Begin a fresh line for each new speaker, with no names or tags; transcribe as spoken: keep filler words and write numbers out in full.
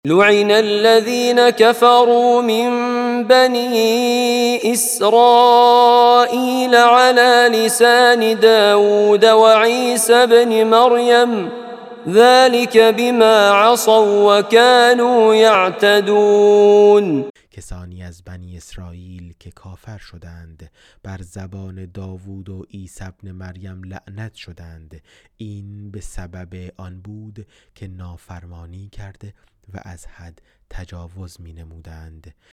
لعن الذين كفروا من بني إسرائيل على لسان داود وعيسى بن مريم ذلك بما عصوا وكانوا يعتدون.
کسانی از بنی اسرائیل که کافر شدند بر زبان داوود و عیسی ابن مریم لعنت شدند، این به سبب آن بود که نافرمانی کرده و از حد تجاوز می نمودند.